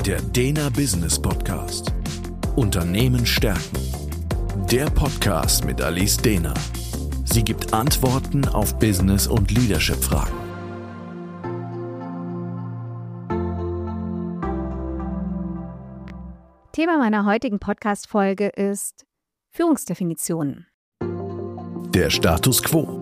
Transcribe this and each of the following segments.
Der Dena Business Podcast. Unternehmen stärken. Der Podcast mit Alice Dena. Sie gibt Antworten auf Business- und Leadership-Fragen. Thema meiner heutigen Podcast-Folge ist Führungsdefinitionen. Der Status quo.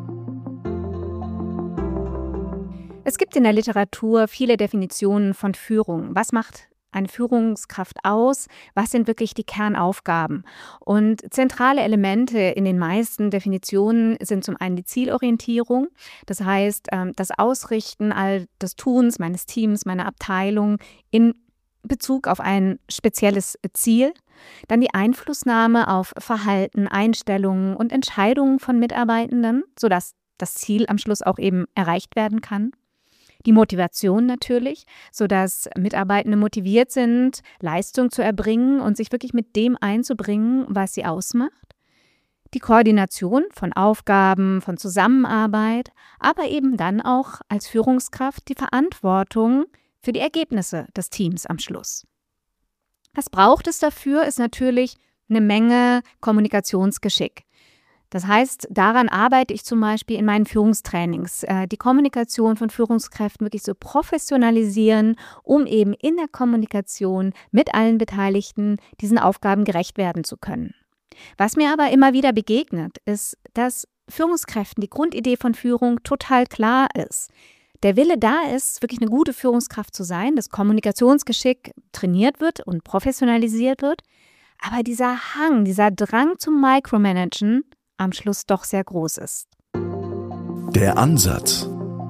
Es gibt in der Literatur viele Definitionen von Führung. Was macht eine Führungskraft aus? Was sind wirklich die Kernaufgaben? Und zentrale Elemente in den meisten Definitionen sind zum einen die Zielorientierung, das heißt das Ausrichten all des Tuns meines Teams, meiner Abteilung in Bezug auf ein spezielles Ziel. Dann die Einflussnahme auf Verhalten, Einstellungen und Entscheidungen von Mitarbeitenden, sodass das Ziel am Schluss auch eben erreicht werden kann. Die Motivation natürlich, sodass Mitarbeitende motiviert sind, Leistung zu erbringen und sich wirklich mit dem einzubringen, was sie ausmacht. Die Koordination von Aufgaben, von Zusammenarbeit, aber eben dann auch als Führungskraft die Verantwortung für die Ergebnisse des Teams am Schluss. Was braucht es dafür, ist natürlich eine Menge Kommunikationsgeschick. Das heißt, daran arbeite ich zum Beispiel in meinen Führungstrainings, die Kommunikation von Führungskräften wirklich so professionalisieren, um eben in der Kommunikation mit allen Beteiligten diesen Aufgaben gerecht werden zu können. Was mir aber immer wieder begegnet, ist, dass Führungskräften die Grundidee von Führung total klar ist. Der Wille da ist, wirklich eine gute Führungskraft zu sein, das Kommunikationsgeschick trainiert wird und professionalisiert wird, aber dieser Hang, dieser Drang zum Micromanagen am Schluss doch sehr groß ist. Der Ansatz.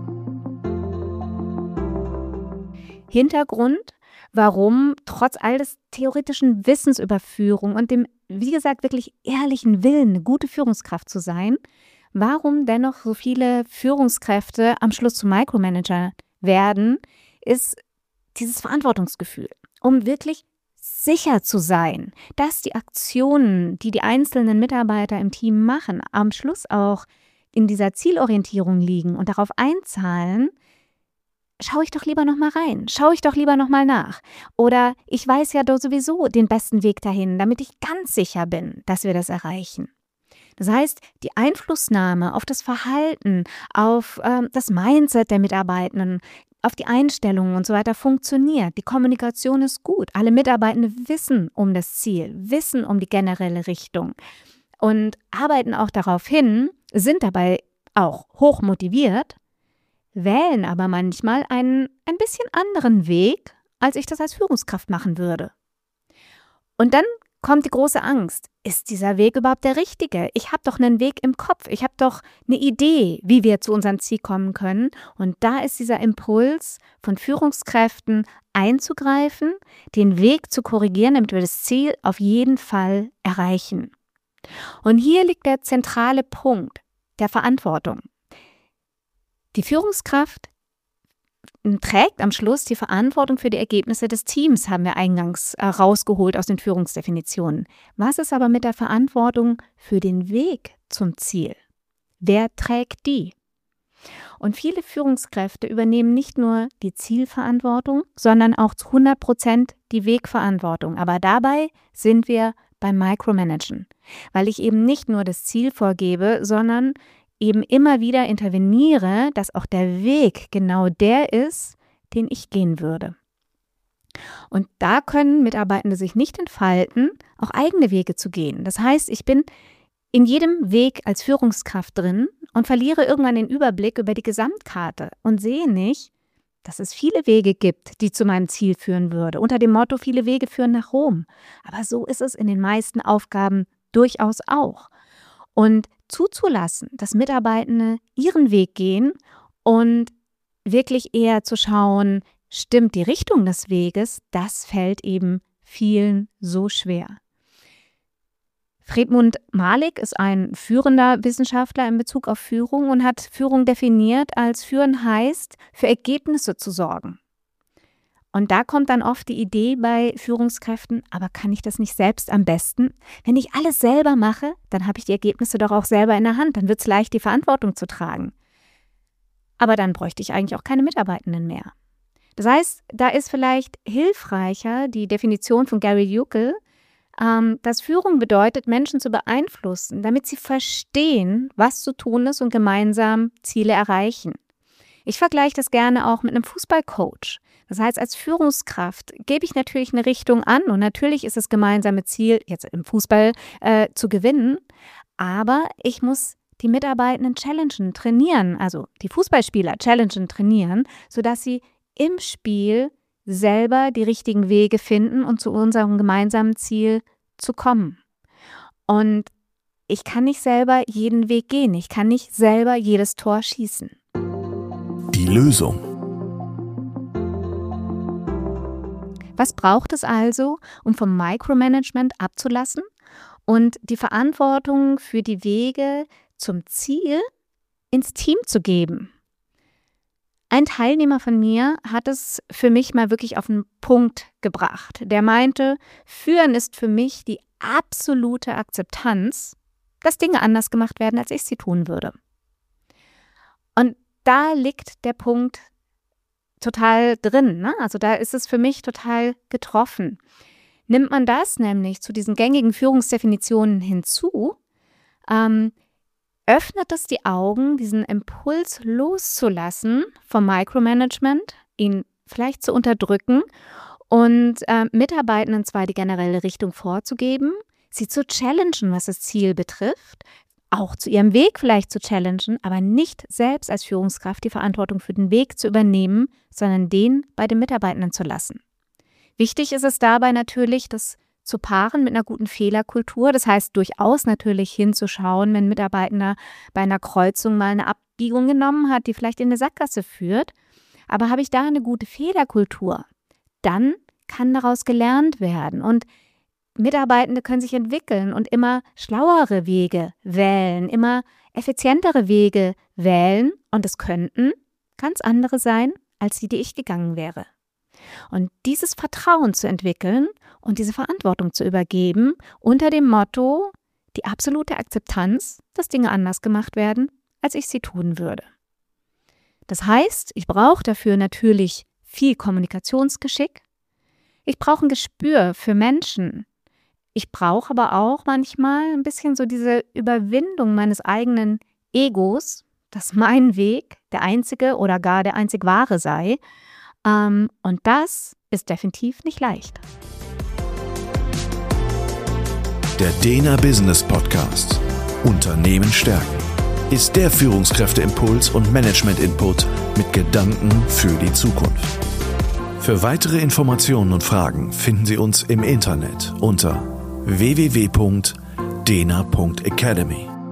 Hintergrund, warum trotz all des theoretischen Wissens über Führung und dem, wie gesagt, wirklich ehrlichen Willen, eine gute Führungskraft zu sein, warum dennoch so viele Führungskräfte am Schluss zu Micromanager werden, ist dieses Verantwortungsgefühl, um wirklich sicher zu sein, dass die Aktionen, die die einzelnen Mitarbeiter im Team machen, am Schluss auch in dieser Zielorientierung liegen und darauf einzahlen, schaue ich doch lieber nochmal rein, schaue ich doch lieber nochmal nach. Oder ich weiß ja doch sowieso den besten Weg dahin, damit ich ganz sicher bin, dass wir das erreichen. Das heißt, die Einflussnahme auf das Verhalten, auf das Mindset der Mitarbeitenden, auf die Einstellungen und so weiter funktioniert. Die Kommunikation ist gut. Alle Mitarbeitenden wissen um das Ziel, wissen um die generelle Richtung und arbeiten auch darauf hin, sind dabei auch hoch motiviert, wählen aber manchmal einen ein bisschen anderen Weg, als ich das als Führungskraft machen würde. Und dann kommt die große Angst. Ist dieser Weg überhaupt der richtige? Ich habe doch einen Weg im Kopf. Ich habe doch eine Idee, wie wir zu unserem Ziel kommen können. Und da ist dieser Impuls von Führungskräften einzugreifen, den Weg zu korrigieren, damit wir das Ziel auf jeden Fall erreichen. Und hier liegt der zentrale Punkt der Verantwortung. Die Führungskraft trägt am Schluss die Verantwortung für die Ergebnisse des Teams, haben wir eingangs rausgeholt aus den Führungsdefinitionen. Was ist aber mit der Verantwortung für den Weg zum Ziel? Wer trägt die? Und viele Führungskräfte übernehmen nicht nur die Zielverantwortung, sondern auch zu 100% die Wegverantwortung. Aber dabei sind wir beim Micromanagen, weil ich eben nicht nur das Ziel vorgebe, sondern eben immer wieder interveniere, dass auch der Weg genau der ist, den ich gehen würde. Und da können Mitarbeitende sich nicht entfalten, auch eigene Wege zu gehen. Das heißt, ich bin in jedem Weg als Führungskraft drin und verliere irgendwann den Überblick über die Gesamtkarte und sehe nicht, dass es viele Wege gibt, die zu meinem Ziel führen würde. Unter dem Motto, viele Wege führen nach Rom. Aber so ist es in den meisten Aufgaben durchaus auch. Und zuzulassen, dass Mitarbeitende ihren Weg gehen und wirklich eher zu schauen, stimmt die Richtung des Weges, das fällt eben vielen so schwer. Fredmund Malik ist ein führender Wissenschaftler in Bezug auf Führung und hat Führung definiert als Führen heißt, für Ergebnisse zu sorgen. Und da kommt dann oft die Idee bei Führungskräften, aber kann ich das nicht selbst am besten? Wenn ich alles selber mache, dann habe ich die Ergebnisse doch auch selber in der Hand, dann wird es leicht, die Verantwortung zu tragen. Aber dann bräuchte ich eigentlich auch keine Mitarbeitenden mehr. Das heißt, da ist vielleicht hilfreicher die Definition von Gary Jukel, dass Führung bedeutet, Menschen zu beeinflussen, damit sie verstehen, was zu tun ist und gemeinsam Ziele erreichen. Ich vergleiche das gerne auch mit einem Fußballcoach. Das heißt, als Führungskraft gebe ich natürlich eine Richtung an und natürlich ist das gemeinsame Ziel, jetzt im Fußball zu gewinnen, aber ich muss die Mitarbeitenden challengen, trainieren, also die Fußballspieler challengen, trainieren, sodass sie im Spiel selber die richtigen Wege finden und zu unserem gemeinsamen Ziel zu kommen. Und ich kann nicht selber jeden Weg gehen, ich kann nicht selber jedes Tor schießen. Die Lösung. Was braucht es also, um vom Micromanagement abzulassen und die Verantwortung für die Wege zum Ziel ins Team zu geben? Ein Teilnehmer von mir hat es für mich mal wirklich auf den Punkt gebracht. Der meinte, Führen ist für mich die absolute Akzeptanz, dass Dinge anders gemacht werden, als ich sie tun würde. Und da liegt der Punkt total drin, ne? Also da ist es für mich total getroffen. Nimmt man das nämlich zu diesen gängigen Führungsdefinitionen hinzu, öffnet es die Augen, diesen Impuls loszulassen vom Micromanagement, ihn vielleicht zu unterdrücken und Mitarbeitenden zwar die generelle Richtung vorzugeben, sie zu challengen, was das Ziel betrifft, auch zu ihrem Weg vielleicht zu challengen, aber nicht selbst als Führungskraft die Verantwortung für den Weg zu übernehmen, sondern den bei den Mitarbeitenden zu lassen. Wichtig ist es dabei natürlich, das zu paaren mit einer guten Fehlerkultur. Das heißt, durchaus natürlich hinzuschauen, wenn ein Mitarbeitender bei einer Kreuzung mal eine Abbiegung genommen hat, die vielleicht in eine Sackgasse führt. Aber habe ich da eine gute Fehlerkultur, dann kann daraus gelernt werden. Und Mitarbeitende können sich entwickeln und immer schlauere Wege wählen, immer effizientere Wege wählen. Und es könnten ganz andere sein, als die ich gegangen wäre. Und dieses Vertrauen zu entwickeln und diese Verantwortung zu übergeben unter dem Motto, die absolute Akzeptanz, dass Dinge anders gemacht werden, als ich sie tun würde. Das heißt, ich brauche dafür natürlich viel Kommunikationsgeschick. Ich brauche ein Gespür für Menschen. Ich brauche aber auch manchmal ein bisschen so diese Überwindung meines eigenen Egos, dass mein Weg der einzige oder gar der einzig wahre sei. Und das ist definitiv nicht leicht. Der Dena Business Podcast Unternehmen stärken ist der Führungskräfteimpuls und Management-Input mit Gedanken für die Zukunft. Für weitere Informationen und Fragen finden Sie uns im Internet unter www.dena.academy.